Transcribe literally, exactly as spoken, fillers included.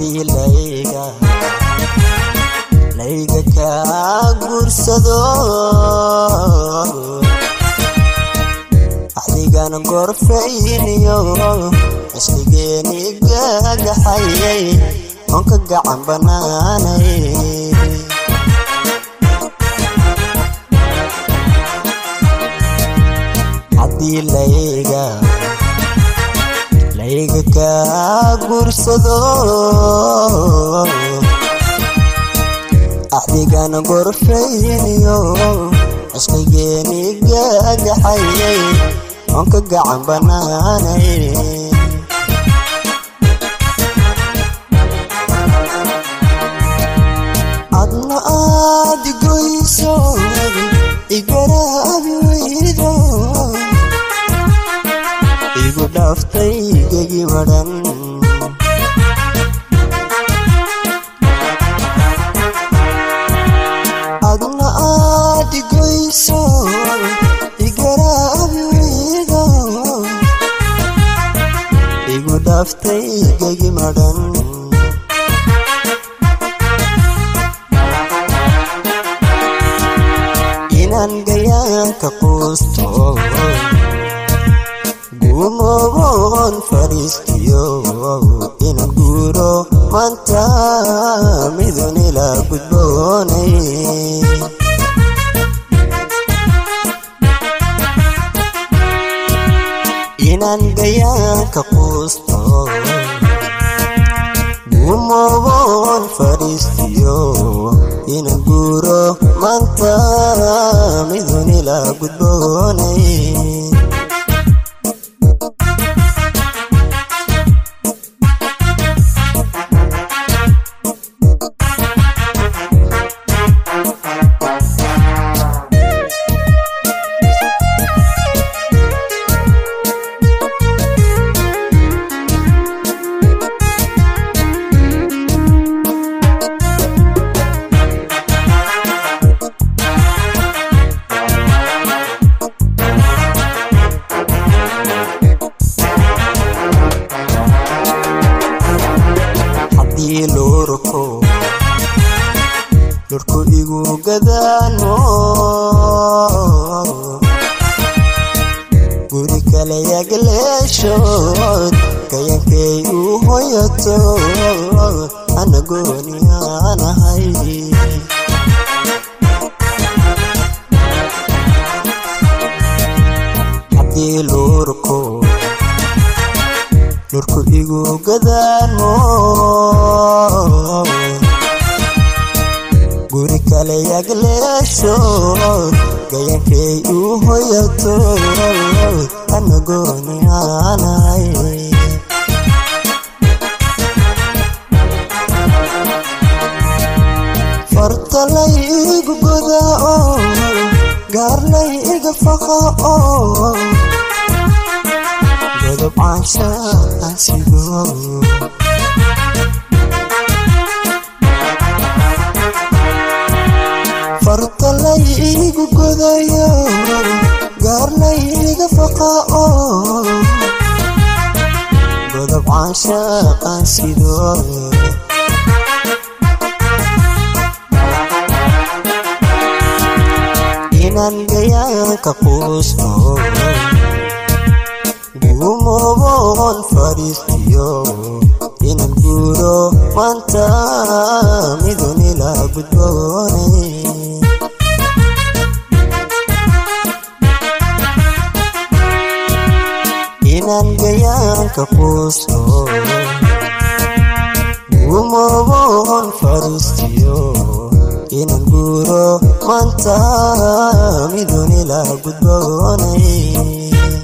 haddii layga layga ka guursado axdigan gorfayniyo isligeeni gagaxayay onka gacan banaanay haddii layga layga ka guursado axdigan gorfayniyo isligeeni gagaxayay onka gacan banaanay adna aad goyso igaraabi weydo igu dhaaftay gegi madhan adna aad goyso igaraabi weydo igu dhaaftay gegi madhan inaan gayaanka quusto gumoon fariistiyo inaan guuro maanta midun ila gudboonay inaan gayaanka quusto gumoon fariistiyo inaan guuro maanta midun ila gudboonay lurko lurko igu gadaano guri kale yagleeshood kayankay u hoyato anagooni aanahay haddii lurko lurko igu gadaano guri kale yagleesho gayankay u hoyato anagooni aanahay fartalay igu godao gaarlay iga faqao godob caasha sido fartalay igu godayo gaarlay iga faqao godob caasha sido inaan gayaanka quusto gumoon fariistiyo inaan guuro maanta midun ila gudboonay inaan gayaanka quusto gumoon fariistiyo inaan guuro maanta midun ila gudboonay